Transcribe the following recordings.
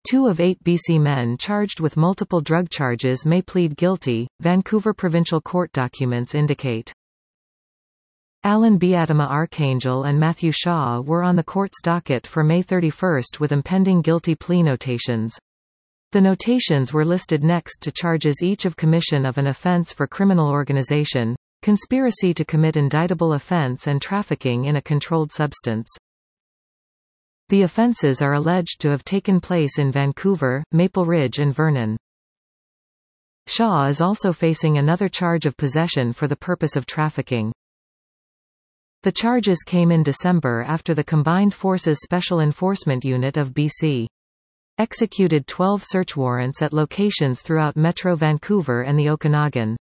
2 of 8 BC men charged with multiple drug charges may plead guilty, Vancouver Provincial Court documents indicate. Alan Biatama Archangel and Matthew Shaw were on the court's docket for May 31 with impending guilty plea notations. The notations were listed next to charges each of commission of an offence for criminal organization, conspiracy to commit indictable offence and trafficking in a controlled substance. The offences are alleged to have taken place in Vancouver, Maple Ridge and Vernon. Shaw is also facing another charge of possession for the purpose of trafficking. The charges came in December after the Combined Forces Special Enforcement Unit of BC executed 12 search warrants at locations throughout Metro Vancouver and the Okanagan.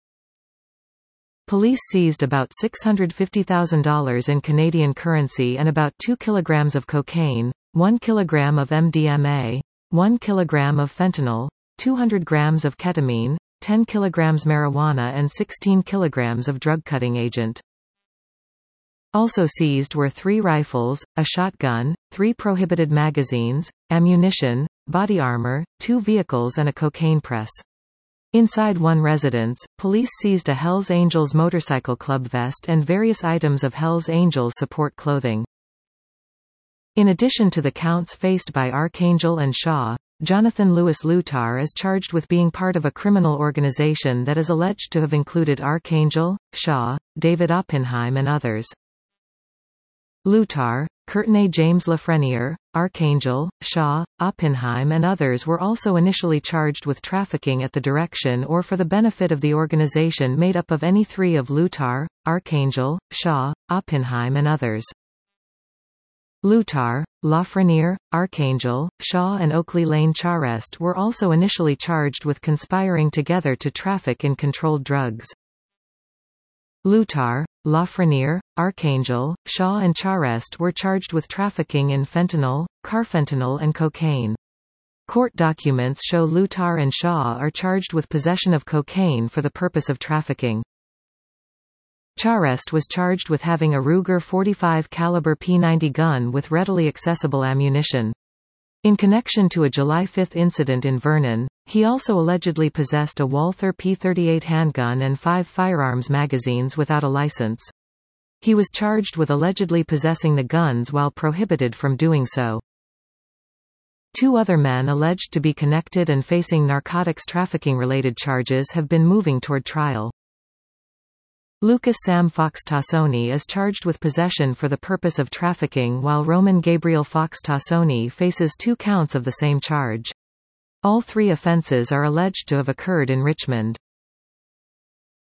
Police seized about $650,000 in Canadian currency and about 2 kilograms of cocaine, 1 kilogram of MDMA, 1 kilogram of fentanyl, 200 grams of ketamine, 10 kilograms marijuana and 16 kilograms of drug-cutting agent. Also seized were 3 rifles, a shotgun, 3 prohibited magazines, ammunition, body armor, 2 vehicles and a cocaine press. Inside one residence, police seized a Hells Angels motorcycle club vest and various items of Hells Angels support clothing. In addition to the counts faced by Archangel and Shaw, Jonathan Louis Lutar is charged with being part of a criminal organization that is alleged to have included Archangel, Shaw, David Oppenheim and others. Lutar, Courtenay James Lafreniere, Archangel, Shaw, Oppenheim and others were also initially charged with trafficking at the direction or for the benefit of the organization made up of any 3 of Lutar, Archangel, Shaw, Oppenheim and others. Lutar, Lafreniere, Archangel, Shaw and Oakley Lane Charest were also initially charged with conspiring together to traffic in controlled drugs. Lutar, Lafreniere, Archangel, Shaw and Charest were charged with trafficking in fentanyl, carfentanil and cocaine. Court documents show Lutar and Shaw are charged with possession of cocaine for the purpose of trafficking. Charest was charged with having a Ruger 45 caliber P90 gun with readily accessible ammunition. In connection to a July 5 incident in Vernon, he also allegedly possessed a Walther P38 handgun and 5 firearms magazines without a license. He was charged with allegedly possessing the guns while prohibited from doing so. 2 other men alleged to be connected and facing narcotics trafficking-related charges have been moving toward trial. Lucas Sam Fox Tassoni is charged with possession for the purpose of trafficking while Roman Gabriel Fox Tassoni faces 2 counts of the same charge. All 3 offences are alleged to have occurred in Richmond.